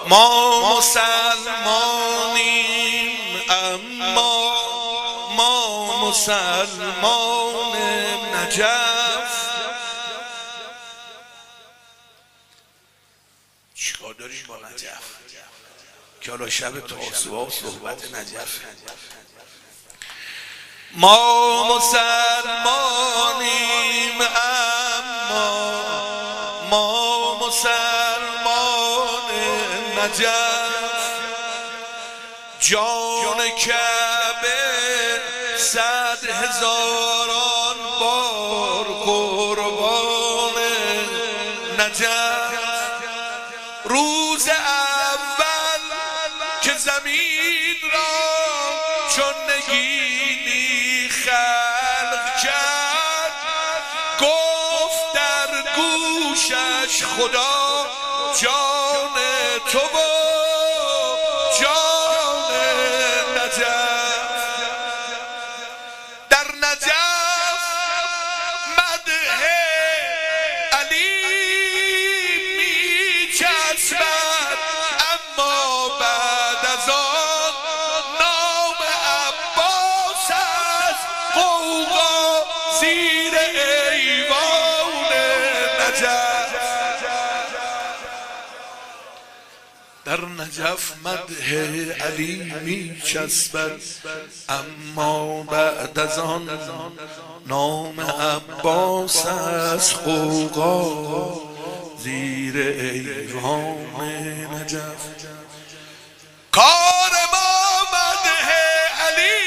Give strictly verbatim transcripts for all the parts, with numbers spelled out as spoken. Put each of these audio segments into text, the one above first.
ما مسلمانیم اما ما مسلمان نجف. چیکار داریم با نجف که حالا شب تاسوعا و صحبت نجف؟ ما مسلمانیم اما ما مسلمان نجف. جان کعبه صد هزاران بار قربان نجف. روز اول که زمین را چون نگینی خلق کرد، گفت در گوشش خدا جان تو و جان نجف. در نجف مدح علی می چسبد، اما بعد از آن نام عباس از غوغا زیر ایوان نجف. در نجف مدح علی می چسبد، اما بعد از آن نام عباس از غوغا زیر ایوان نجف. کار ما مدح علی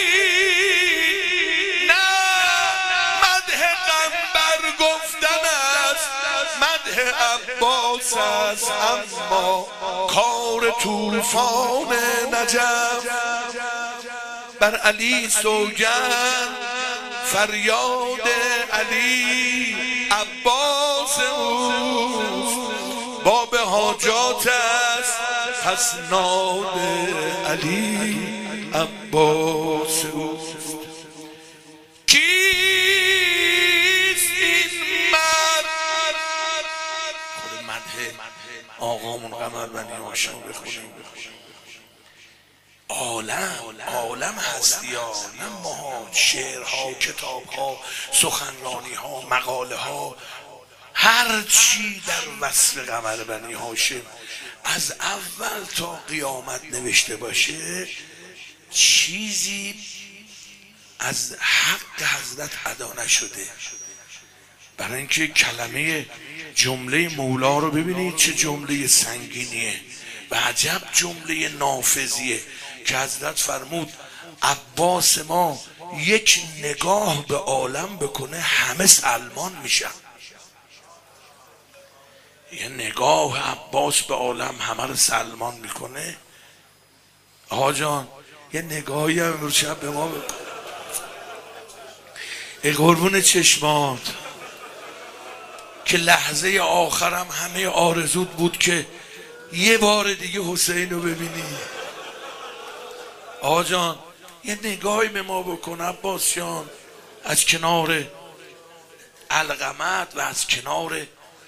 نه مدح قنبر گفتن است، مدح عباس است، اما کار طوفان نجف. بر علی سوگند فریاد علی عباس اوست، باب حاجات است پس ناد علی عباس اوست. کیست این مرد؟ خود مدح آقامون قمر بنی هاشم بخونیم. عالم عالم هستی ها، نه ماها، شعرها، کتابها، سخنرانی ها، مقاله ها، هر چی در وصف قمر بنی هاشم از اول تا قیامت نوشته باشه چیزی از حق حضرت ادا نشده. برای اینکه کلمه جمله مولا رو ببینید چه جمله سنگینیه و عجب جمله نافذیه که حضرت فرمود عباس ما یک نگاه به عالم بکنه همه سلمان میشن. یه نگاه عباس به عالم همه رو سلمان میکنه. آقا جان یه نگاهی هم امروز شب به ما بکن. ای قربون چشمات که لحظه آخرم همه آرزود بود که یه بار دیگه حسین رو ببینی. آقا جان یه نگاهی به ما بکن عباس جان، از کنار القمت و از کنار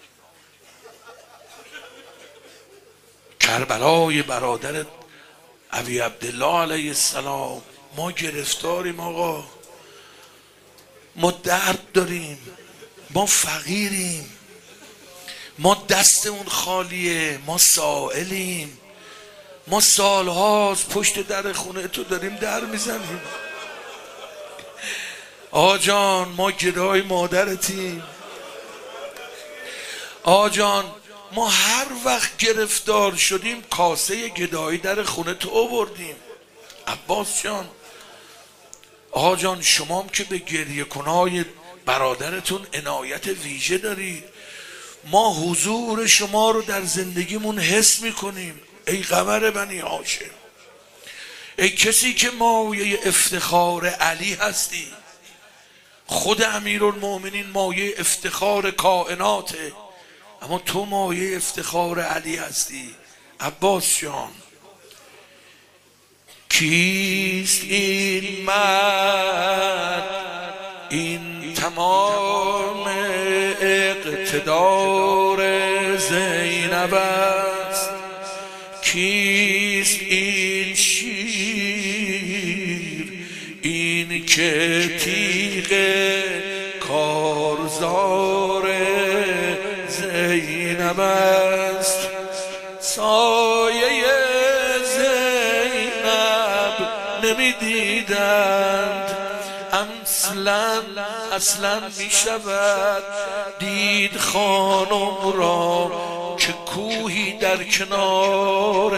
کربلای برادر ابی عبدالله علیه السلام ما گرفتاریم. آقا ما درد داریم، ما فقیریم، ما دستمون خالیه، ما سائلیم، ما سالهاست پشت در خونه تو داریم در میزنیم. آقا جان ما گدای مادرتیم. آقا جان ما هر وقت گرفتار شدیم کاسه گدایی در خونه تو آوردیم. عباس جان آقا جان شما هم که به گریه کنای برادرتون عنایت ویژه دارید، ما حضور شما رو در زندگیمون حس میکنیم. ای قمر بنی هاشم، ای کسی که مایه افتخار علی هستی، خود امیرالمومنین مایه افتخار کائناته، اما تو مایه افتخار علی هستی. عباس جان کیست این مرد؟ این تمام اقتدار زینب است، کیست این شیر این که تیغ کارزار زینب است سایه زینب نمیدیدند اصلا اصلا می شود دید خانم را که کوهی در کنار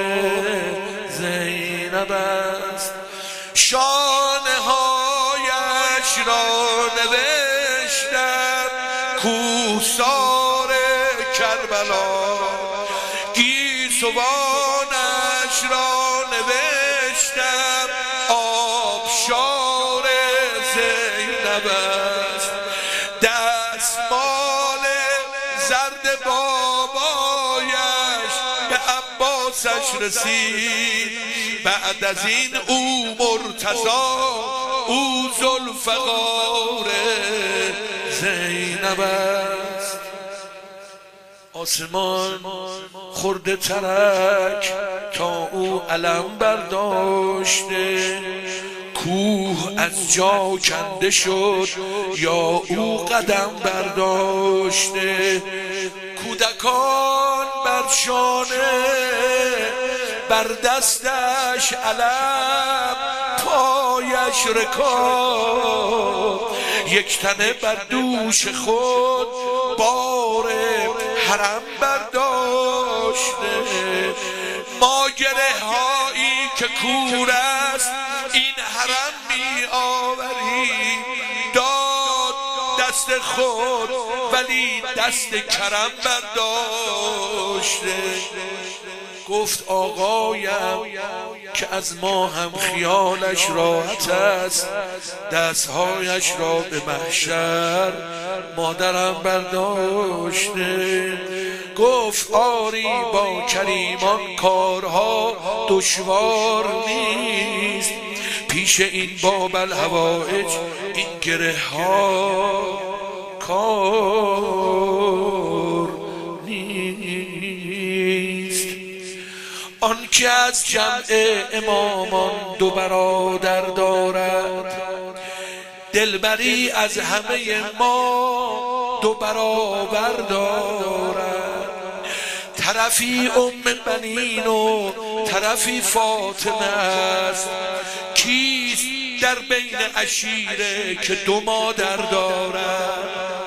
زینب است شانه هایش را نوشتم کوهسار کربلا گیسوانش را نوشتم آبشار زینب است دستمال زرد بابایش به عباسش رسید بعد از این او مرتضی او ذوالفقار زینب است آسمان خورده ترک تا او علم برداشته کوه از جا کنده شد یا او قدم برداشته کودکان بر شانه بر دستش علم پایش رکاب یک تنه بر دوش خود بار حرم برداشته ما گره هایی که کور است این حرم می آوری داد دست خود ولی دست کرم برداشته گفت آقایم که از ما هم خیالش راحت است دستهایش را به محشر مادرم برداشته گفت آری با کریمان کارها دشوار نیست پیش این باب الحوائج این گره ها کار نیست آن که از جمع امامان دو برادر دارد دلبری از همه ما دو برابر دارد طرفی ام بنین و طرفی فاطمه است کیست در بین عشیره که دو مادر دارد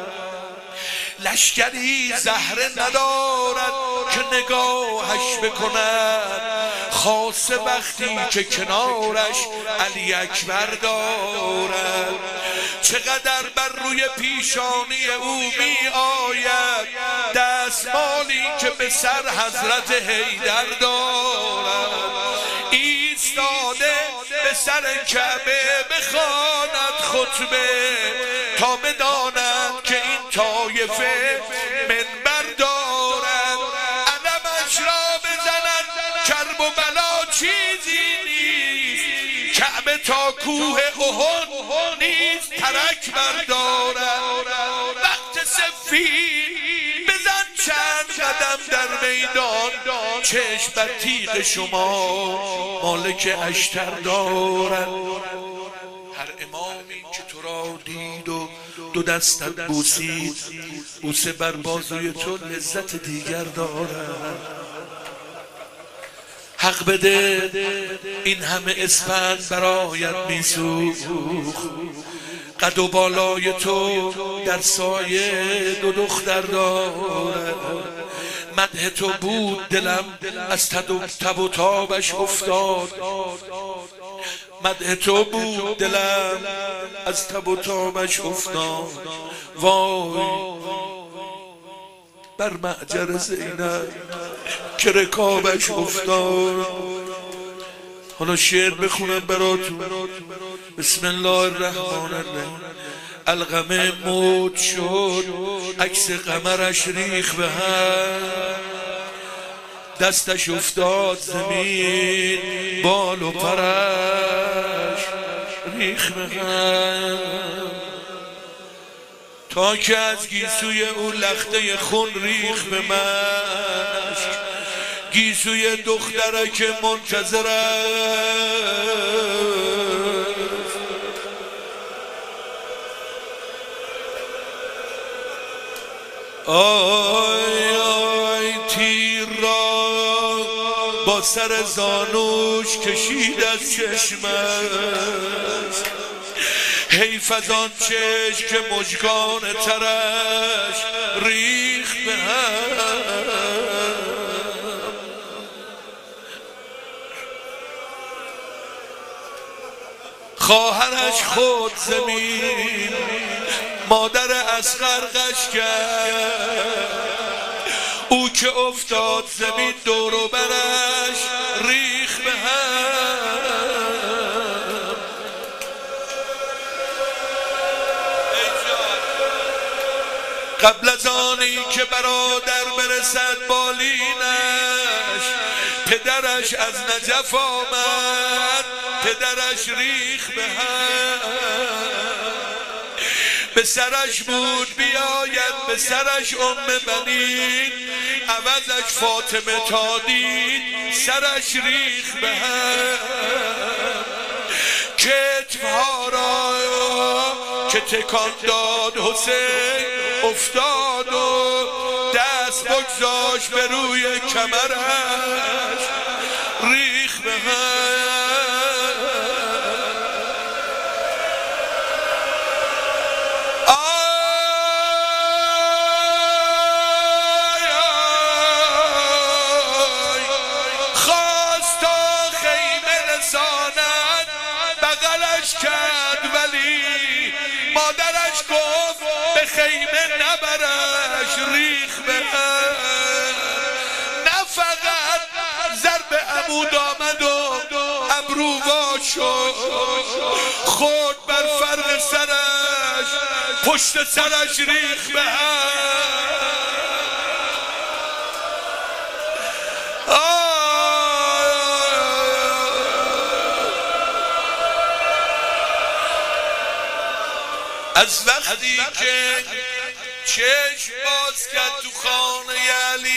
لشکری زهره ندارد که نگاهش بکند خاصه وقتی که کنارش علی اکبر دارد چقدر بر روی پیشانی او می آید دستمالی که به سر حضرت حیدر دارد ایستاده به سر کعبه بخواند خطبه تا بداند که این طایفه منبر دارد علمش را بزند کرب و بلا چیزی نیست کعبه تا کوه احد نیست ترک بردارد وقت صفین بزن چند قدم در میدان چشم بر تیغ شما مالک اشتر دارد هر امامی که تو را دید و دو دستت بوسید بوسه بر بازوی تو لذت دیگر دارد حق بده این همه اسفند برایت میسوخت قد و بالای تو در سایه دو دختر دارد مدح تو بود دلم از تب و تابش افتاد مدح تو بود دلم از تب و تابش افتاد وای بر معجر زینب که رکابش افتاد حالا شعر بخونم براتون بسم الله الرحمن الرحیم القمه موج شد عکس قمرش ریخ به هم دستش افتاد زمین بال و پرش ریخ به هم تا که از گیسوی او لخته خون ریخ به مشک گیسوی دختره که منتظر است آی آی تیر را با سر زانوش کشید از چشمش حیف از آن چشم که مژگان ترش ریخت به هم خواهرش خود زمین مادر اصغر غش کرد او که افتاد زمین دور و برش ریخت به هم قبل از آنی که برادر برسد بالینش پدرش از نجف آمد پدرش ریخت به هم به سرش بود بیاید به سرش ام بنین عوضش فاطمه تا دید سرش ریخت به هم کتفها را که تکان داد حسین افتاد و دست بگذاشت به روی کمرش ریخت به هم کرد ولی مادرش گفت به خیمه نبرش ریخت به هم نه فقط ضرب عمود آمد و ابرو وا شد خود بر فرق سرش پشت سرش ریخت به هم از وقتی که چشم باز کرد تو خانه علی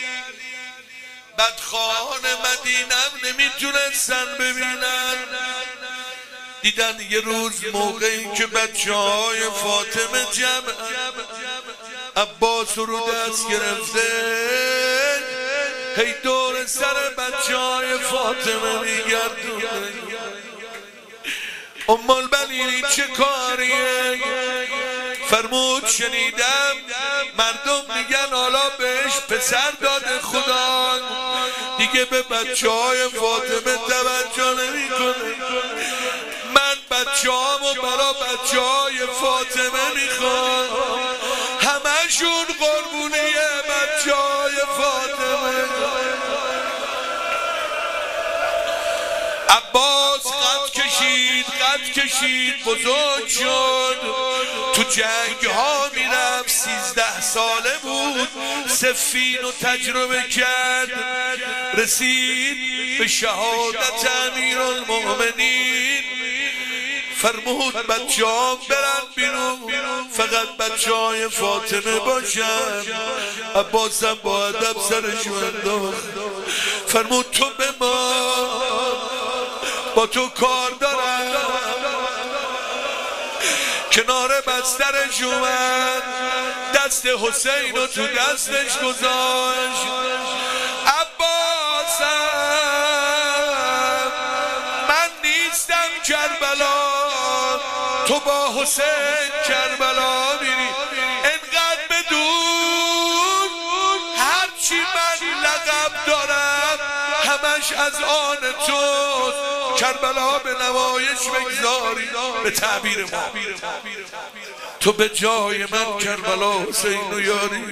بدخوان مدینم نمیتونستن ببینن دیدن یه روز موقعی که بچه های فاطمه جمع عباس رو دست گرفته هی دور سر بچه های فاطمه میگردونه ام البنین چه کاریه فرمود شنیدم مردم میگن حالا بهش پسر داده خدا دیگه به بچه های فاطمه توجه نمی کنه من بچه هامو برا بچه های فاطمه میخوام همشون قربونیه بچه های فاطمه عباس قد کشید قد کشید بزرگ شد تو جنگ ها میرفت سیزده ساله بود سفین و تجربه کرد رسید به شهادت امیرالمؤمنین فرمود بچه ها برن بیرون فقط بچه های فاطمه باشن عباس هم با ادب سرشو انداخت فرمود تو بمان با تو کار دارم کنار بسترش اومد دست حسین رو تو دستش گذاشت عباسم من نیستم کربلا تو با حسین کربلا میری انقدر بدون هرچی من لقب دارم همش از آن تو کربلا به نمایش بگذاری به تعبیر ما تو به جای من کربلا حسین و یاری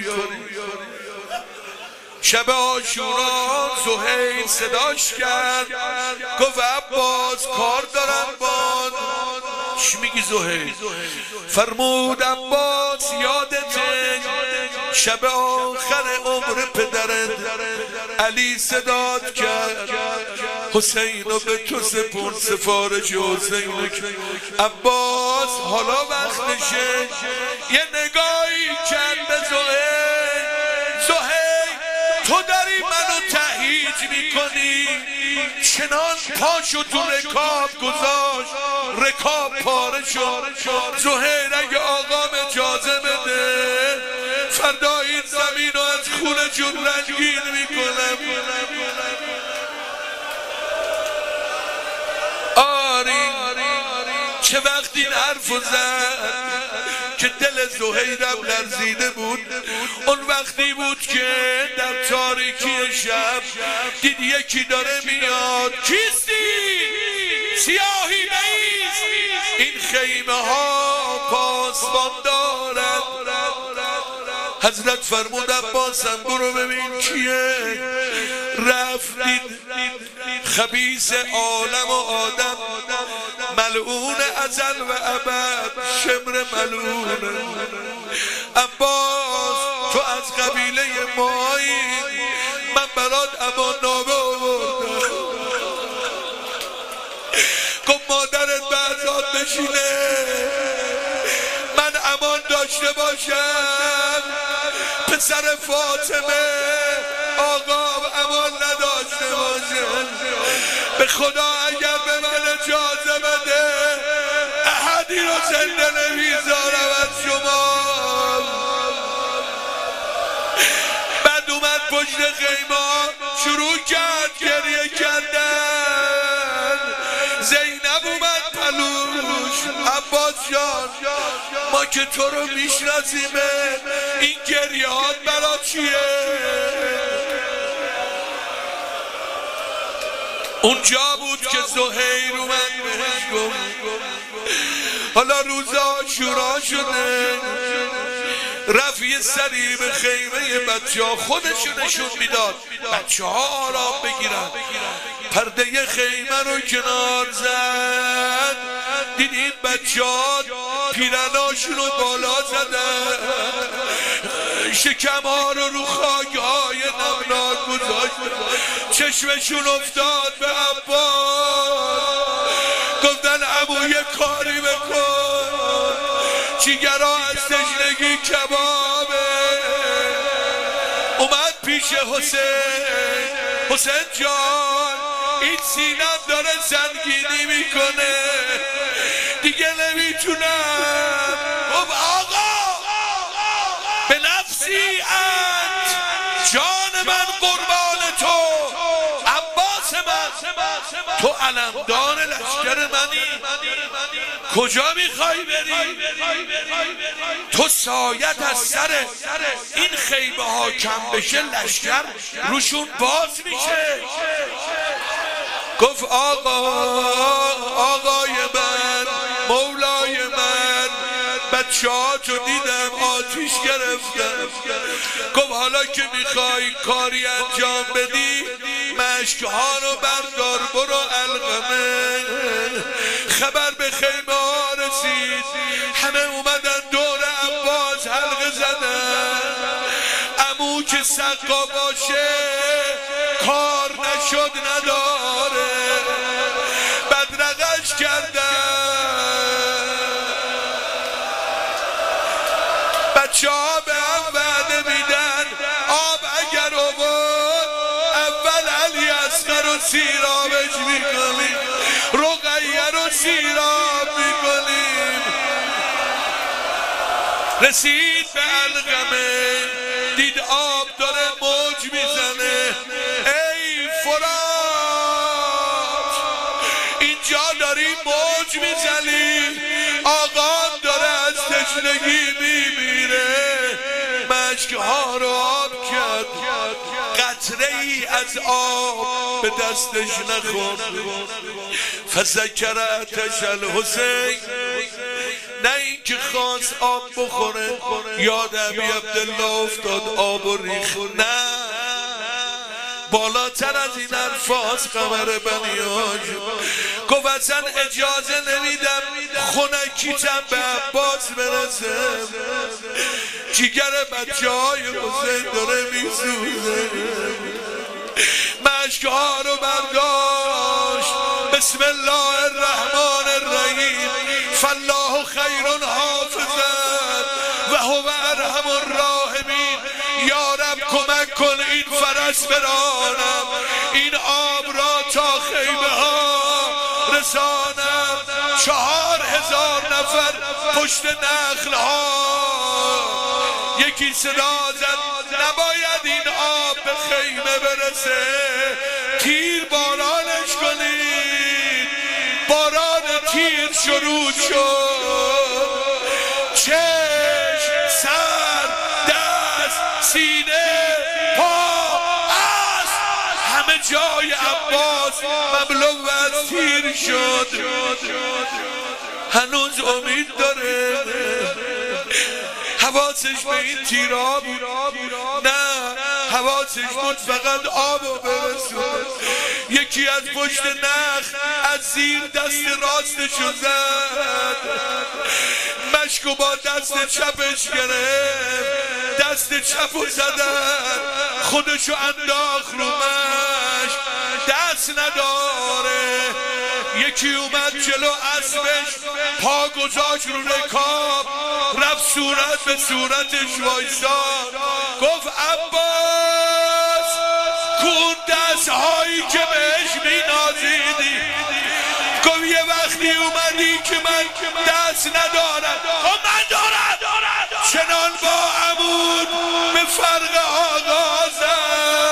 شب عاشورا زهیر صداش کرد گفت عباس کار دارم باد چی میگی زهیر فرمود عباس یادته شب آخر عمر پدرت علی صدات کرد حسین رو به تو سپرد سفارش حسین عباس حالا وقتشه یه نگاهی کرد به زهیر زهیر تو داری منو تحییل تایید میکنی چنان پاشو تو رکاب گذاشت رکاب پاره شد زهیر اگه آقام اجازه بده فردا این زمین رو از خون جون رنگین میکنم آری چه وقت این حرفو زد که دل زهیرم لرزیده بود اون وقتی بود که در تاریکی شب دید یکی داره میاد کیستی؟ سیاهی بیست این خیمه ها پاسبان دارد حضرت فرمود عباسم برو ببین کیه رفتید خبیث عالم و آدم ملعون ازل و ابد شمر ملعون عباس تو از قبیله مایی من برات امان نامه آوردم گفت مادرت بعضات بشینه من امان داشته باشم پسر فاطمه آقام امان نداشته باشه به خدا اگر به من اجازه بده احدی رو زنده نمیذارم از شما بعد اومد پشت خیمه شروع کرد گریه کردن زینب اومد پلوش عباس جان ما که تو رو میشناسیمه این گریهات برا چیه اونجا بود که زهیر اومد بهش گفت حالا روز عاشورا شده رفت یه سری به خیمه بچه ها خودشو نشون میداد بچه ها آرام بگیرن پرده خیمه رو کنار زد دید این بچه ها پیرناشون رو بالا زدن شکم ها رو رو خاک های نمناک گذاشت چشمشون افتاد به عباس گفتن عمو یه کاری بکن جیگرها از تشنگی کبابه اومد پیش حسین حسین جان این سینم داره سنگینی میکنه دیگه نمیتونم خب آقا به نفسی انت جان من قربان تو عباس من تو علمدار لشکر منی کجا میخوای بری تو سایت از سر این خیمه ها کم بشه لشکر روشون باز میشه گفت آقا آقای من مولای من بچه ها تو دیدم آتیش گرفتم گفت حالا که میخوای کاری انجام بدی مشکها رو بردار برو علقمه خبر به خیمه ها رسید همه اومدن دور عباس حلقه زدن عمو که سقا باشه کار نشد نداره بدرقش کردن بچه ها به هم وعده میدن آب اگر آورد اول علی اصغر رو سیرابش میکنیم رقیه رو سیراب میکنیم رسید به علقمه دید آب داره موج میزنه ای فرات اینجا داری موج میزنی آقام داره از تشنگی میمیره مشکها رو آب کرد قطره ای از آب به دستش نخورد فذکرتش الحسین نه اینکه خواست آب بخوره یاد ابی عبدالله افتاد آب و ریخ نه بالاتر از این الفاظ قمر بنی هاشم گفت اصلا اجازه نمیدم خونکیتم به عباس برسه جیگر بچه های حسین داره میسوزه مشکها رو برداشت بسم الله الرحمن الرحیم فالله خیر حافظا و هو ارحم الراحمین یا رب کمک کن این فرح پس برانم، این آب را تا خیمه ها رسانم. چهار هزار نفر پشت نخل ها یکی صدا زد نباید این آب به خیمه برسه، تیر بارانش کنید. باران تیر شروع شد، چشم، سر، دست، سینه، پا، اسب، همه جای عباس مملو از تیر شد. هنوز امید داره، حواسش به این تیرا بود، نه حواسش بود فقط آبو برسونه. یکی از پشت نخ از زیر دست راستشو زد، مشکو با دست چپش گرفت، دست چپو زدن، خودشو انداخت رو مشک، دست نداره. یکی اومد جلو اسبش، پا گذاشت رو رکاب، رفت صورت به صورتش وایساد، گفت عباس کون دست هایی که بهش می نازیدی، گفت یه وقتی اومدی که من دست ندارم، خب من دارم، چنان با عمود به فرق آغازم.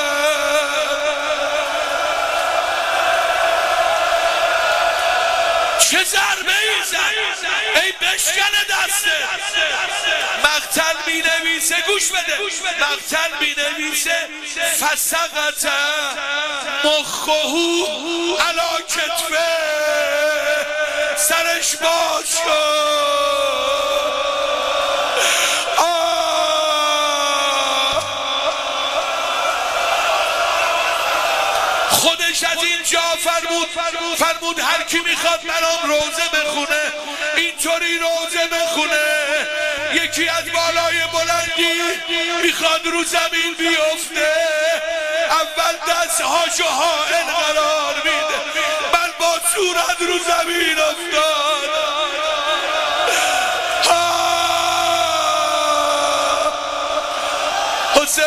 چه ضربه ای زد، ای بشکن دسته. مقتل می نویسه، گوش بده، مقتل می نویسه فسقط مخهو علا کتفه، سرش باز شد. خودش از اینجا فرمود فرمود هر کی میخواد برام روزه بخونه اینطوری روزه بخونه. یکی از بالای بلندی میخواد رو زمین بیفته، اول دستهاشو حائل قرار میده، من با صورت رو زمین افتاد. حسین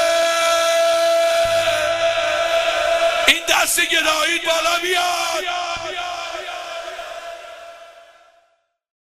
این دست گدایید بالا بیاد.